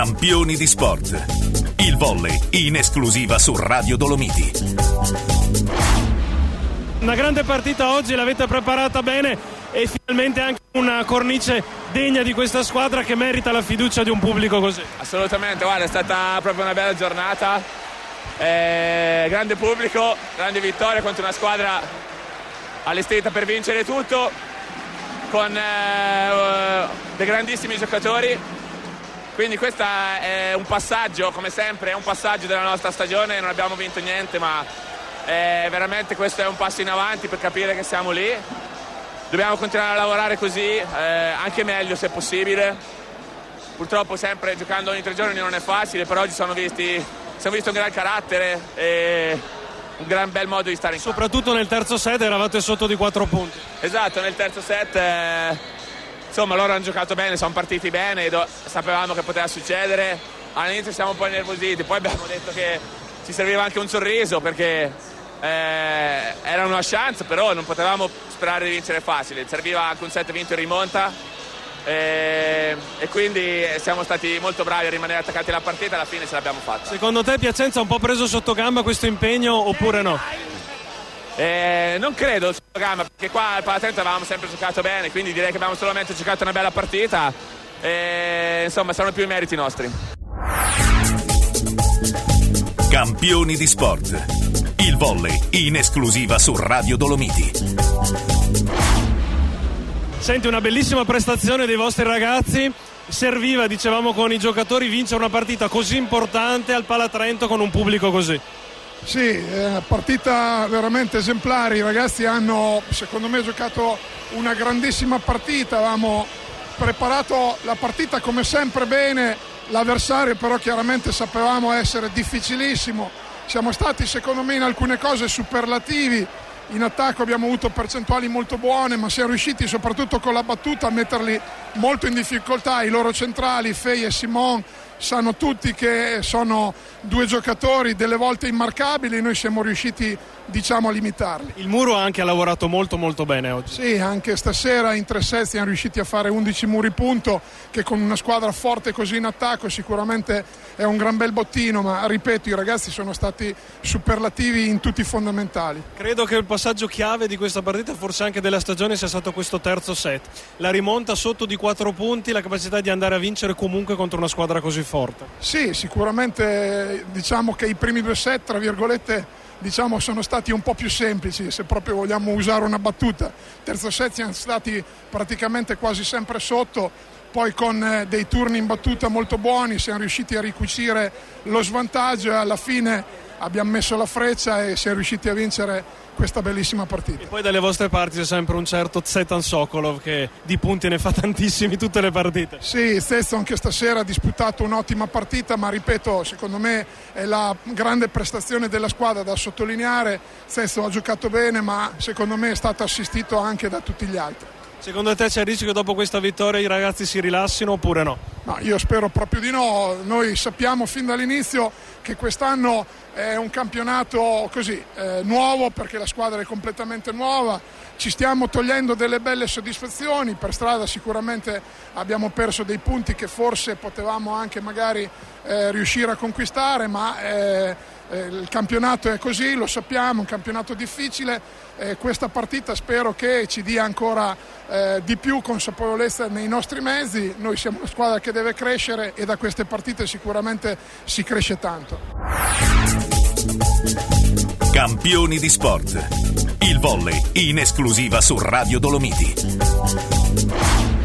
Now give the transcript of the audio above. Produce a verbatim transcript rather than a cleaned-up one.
Campioni di sport. Il volley in esclusiva su Radio Dolomiti. Una grande partita oggi, l'avete preparata bene e finalmente anche una cornice degna di questa squadra che merita la fiducia di un pubblico così. Assolutamente, guarda, è stata proprio una bella giornata, eh, grande pubblico, grande vittoria contro una squadra allestita per vincere tutto, con eh, dei grandissimi giocatori, quindi questo è un passaggio, come sempre, è un passaggio della nostra stagione. Non abbiamo vinto niente, ma eh, veramente questo è un passo in avanti per capire che siamo lì. Dobbiamo continuare a lavorare così, eh, anche meglio se possibile. Purtroppo sempre giocando ogni tre giorni non è facile, però oggi sono visti, siamo visto un gran carattere e un gran bel modo di stare in campo. Soprattutto nel terzo set eravate sotto di quattro punti. Esatto, nel terzo set eh, insomma loro hanno giocato bene, sono partiti bene, do- sapevamo che poteva succedere. All'inizio siamo un po' innervositi, poi abbiamo detto che ci serviva anche un sorriso perché eh, era una chance, però non potevamo sperare di vincere facile, serviva anche un set vinto in rimonta e, e quindi siamo stati molto bravi a rimanere attaccati alla partita, alla fine ce l'abbiamo fatta. Secondo te Piacenza ha un po' preso sotto gamba questo impegno oppure no? Eh, non credo sotto gamba, perché qua al Palatrento avevamo sempre giocato bene, quindi direi che abbiamo solamente giocato una bella partita e insomma sono più i meriti nostri. Campioni di sport. Il volley in esclusiva su Radio Dolomiti. Senti, una bellissima prestazione dei vostri ragazzi. Serviva, dicevamo con i giocatori, vincere una partita così importante al Palatrento con un pubblico così. Sì, eh, partita veramente esemplare. I ragazzi hanno, secondo me, giocato una grandissima partita. Avevamo preparato la partita come sempre bene, l'avversario però chiaramente sapevamo essere difficilissimo. Siamo stati, secondo me, in alcune cose superlativi. In attacco abbiamo avuto percentuali molto buone, ma siamo riusciti soprattutto con la battuta a metterli molto in difficoltà. I loro centrali, Fei e Simon, sanno tutti che sono due giocatori delle volte immarcabili, noi siamo riusciti, diciamo, a limitarli. Il Muro anche ha lavorato molto molto bene oggi. Sì, anche stasera in tre set siamo riusciti a fare undici muri punto, che con una squadra forte così in attacco sicuramente è un gran bel bottino, ma ripeto, i ragazzi sono stati superlativi in tutti i fondamentali. Credo che il passaggio chiave di questa partita, forse anche della stagione, sia stato questo terzo set. La rimonta sotto di quattro punti, la capacità di andare a vincere comunque contro una squadra così forte. Sì, sicuramente diciamo che i primi due set, tra virgolette, diciamo sono stati un po' più semplici, se proprio vogliamo usare una battuta. Terzo set siamo stati praticamente quasi sempre sotto, poi con eh, dei turni in battuta molto buoni siamo riusciti a ricucire lo svantaggio e alla fine abbiamo messo la freccia e siamo riusciti a vincere questa bellissima partita. E poi dalle vostre parti c'è sempre un certo Zetan Sokolov che di punti ne fa tantissimi tutte le partite. Sì, stesso anche stasera ha disputato un'ottima partita, ma ripeto, secondo me è la grande prestazione della squadra da sottolineare. Stesso ha giocato bene, ma secondo me è stato assistito anche da tutti gli altri. Secondo te c'è il rischio che dopo questa vittoria i ragazzi si rilassino oppure no? No, io spero proprio di no. Noi sappiamo fin dall'inizio che quest'anno è un campionato così eh, nuovo, perché la squadra è completamente nuova. Ci stiamo togliendo delle belle soddisfazioni. Per strada sicuramente abbiamo perso dei punti che forse potevamo anche magari eh, riuscire a conquistare, ma eh, eh, il campionato è così, lo sappiamo, un campionato difficile. Eh, questa partita spero che ci dia ancora eh, di più consapevolezza nei nostri mezzi. Noi siamo una squadra che deve crescere e da queste partite sicuramente si cresce tanto. Campioni di sport. Il volley in esclusiva su Radio Dolomiti.